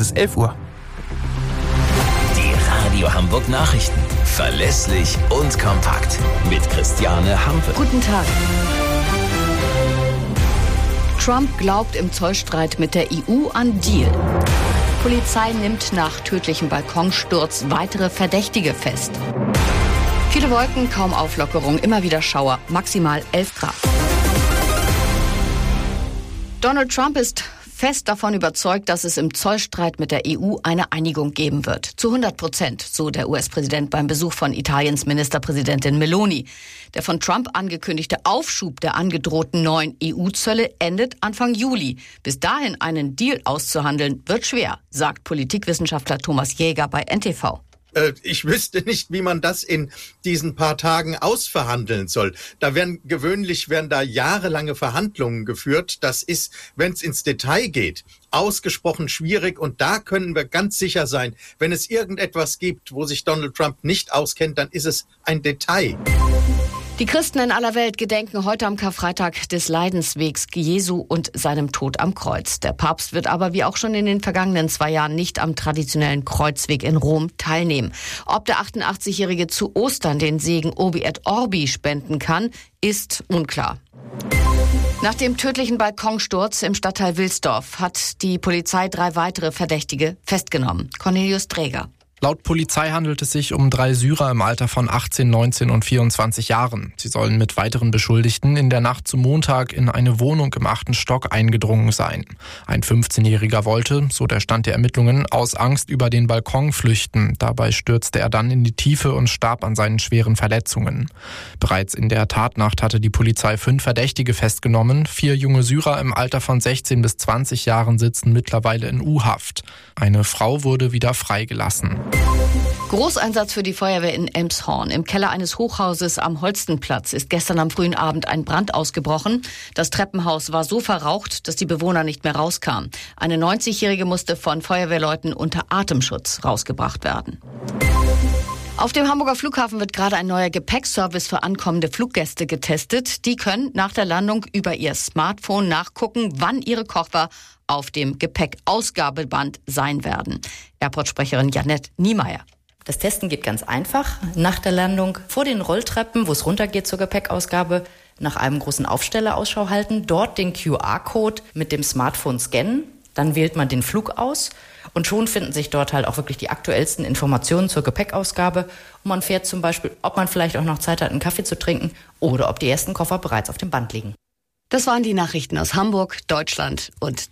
ist 11 Uhr. Die Radio Hamburg Nachrichten. Verlässlich und kompakt. Mit Christiane Hampe. Guten Tag. Trump glaubt im Zollstreit mit der EU an Deal. Polizei nimmt nach tödlichem Balkonsturz weitere Verdächtige fest. Viele Wolken, kaum Auflockerung, immer wieder Schauer, maximal 11 Grad. Donald Trump ist fest davon überzeugt, dass es im Zollstreit mit der EU eine Einigung geben wird. Zu 100%, so der US-Präsident beim Besuch von Italiens Ministerpräsidentin Meloni. Der von Trump angekündigte Aufschub der angedrohten neuen EU-Zölle endet Anfang Juli. Bis dahin einen Deal auszuhandeln, wird schwer, sagt Politikwissenschaftler Thomas Jäger bei NTV. Ich wüsste nicht, wie man das in diesen paar Tagen ausverhandeln soll. Da werden da jahrelange Verhandlungen geführt. Das ist, wenn es ins Detail geht, ausgesprochen schwierig. Und da können wir ganz sicher sein, wenn es irgendetwas gibt, wo sich Donald Trump nicht auskennt, dann ist es ein Detail. Die Christen in aller Welt gedenken heute am Karfreitag des Leidenswegs Jesu und seinem Tod am Kreuz. Der Papst wird aber wie auch schon in den vergangenen 2 Jahren nicht am traditionellen Kreuzweg in Rom teilnehmen. Ob der 88-Jährige zu Ostern den Segen Urbi et Orbi spenden kann, ist unklar. Nach dem tödlichen Balkonsturz im Stadtteil Wilsdorf hat die Polizei 3 weitere Verdächtige festgenommen. Cornelius Träger. Laut Polizei handelt es sich um 3 Syrer im Alter von 18, 19 und 24 Jahren. Sie sollen mit weiteren Beschuldigten in der Nacht zum Montag in eine Wohnung im 8. Stock eingedrungen sein. Ein 15-Jähriger wollte, so der Stand der Ermittlungen, aus Angst über den Balkon flüchten. Dabei stürzte er dann in die Tiefe und starb an seinen schweren Verletzungen. Bereits in der Tatnacht hatte die Polizei 5 Verdächtige festgenommen. 4 junge Syrer im Alter von 16 bis 20 Jahren sitzen mittlerweile in U-Haft. Eine Frau wurde wieder freigelassen. Großeinsatz für die Feuerwehr in Elmshorn. Im Keller eines Hochhauses am Holstenplatz ist gestern am frühen Abend ein Brand ausgebrochen. Das Treppenhaus war so verraucht, dass die Bewohner nicht mehr rauskamen. Eine 90-Jährige musste von Feuerwehrleuten unter Atemschutz rausgebracht werden. Auf dem Hamburger Flughafen wird gerade ein neuer Gepäckservice für ankommende Fluggäste getestet. Die können nach der Landung über ihr Smartphone nachgucken, wann ihre Koffer auf dem Gepäckausgabeband sein werden. Airport-Sprecherin Janette Niemeyer. Das Testen geht ganz einfach. Nach der Landung vor den Rolltreppen, wo es runtergeht zur Gepäckausgabe, nach einem großen Aufsteller Ausschau halten, dort den QR-Code mit dem Smartphone scannen, dann wählt man den Flug aus und schon finden sich dort halt auch wirklich die aktuellsten Informationen zur Gepäckausgabe. Und man fährt zum Beispiel, ob man vielleicht auch noch Zeit hat, einen Kaffee zu trinken oder ob die ersten Koffer bereits auf dem Band liegen. Das waren die Nachrichten aus Hamburg, Deutschland und